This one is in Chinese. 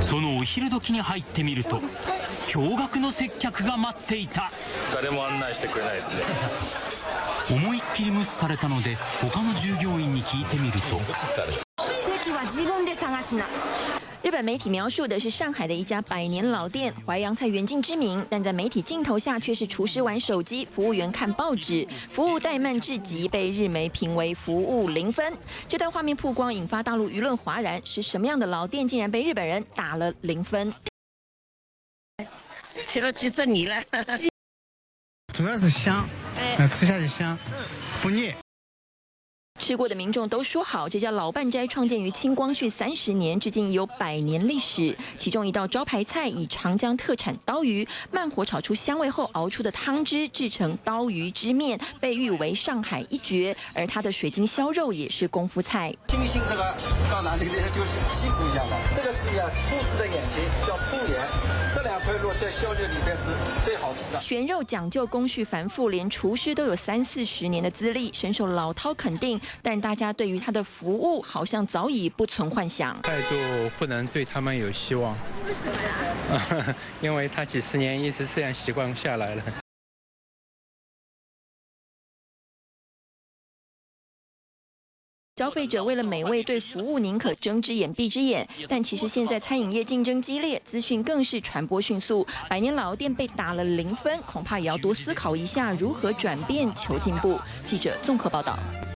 そのお昼時に入ってみると驚愕の接客が待っていた。 誰も案内してくれないですね。 思いっきり無視されたので他の従業員に聞いてみると。 席は自分で探しな。日本媒体描述的是上海的一家100年老店，淮扬菜远近知名，但在媒体镜头下却是厨师玩手机，服务员看报纸，服务怠慢至极，被日媒评为服务0分。这段画面曝光，引发大陆舆论哗然，是什么样的老店竟然被日本人打了0分？ 吃了气死你了！ 主要是香，吃下去香，不腻。 吃过的民众都说好，这家老半斋创建于清光绪30年，至今已有100年历史。其中一道招牌菜以长江特产刀鱼慢火炒出香味后熬出的汤汁制成刀鱼汁面，被誉为上海一绝。而它的水晶烧肉也是功夫菜。 星星这个刚拿这个就是鸡骨一样的，这个是兔子的眼睛，叫兔眼。这2块肉在烧肉里面是最好吃的。 选肉讲究工序繁复，连厨师都有30-40年的资历，深受老饕肯定。但大家对于他的服务好像早已不存幻想。 态度不能对他们有希望，因为他几十年一直这样习惯下来了。 消费者为了美味，对服务宁可睁只眼闭只眼。但其实现在餐饮业竞争激烈，资讯更是传播迅速。100年老店被打了0分，恐怕也要多思考一下如何转变求进步。记者综合报道。